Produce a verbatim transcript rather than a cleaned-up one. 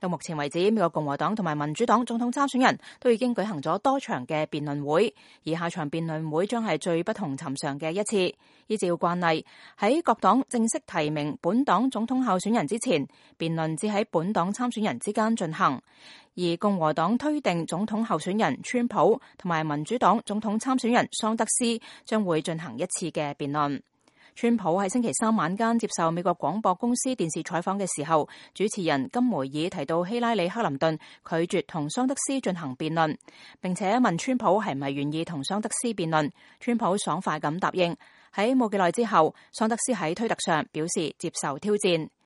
到目前為止，美國共和黨同埋民主黨總統參選人都已經舉行咗多場嘅辯論會，而下場辯論會將係最不同尋常嘅一次。依照慣例，喺各黨正式提名本黨總統候選人之前，辯論只喺本黨參選人之間進行。而共和黨推定總統候選人川普同埋民主黨總統參選人桑德斯將會進行一次嘅辯論。川普喺星期三晚間接受美國廣播公司電視採訪嘅時候，主持人金梅爾提到希拉里克林頓拒絕同桑德斯進行辯論，並且問川普係咪願意同桑德斯辯論。川普爽快咁答應。喺冇幾耐之後，桑德斯喺推特上表示接受挑戰。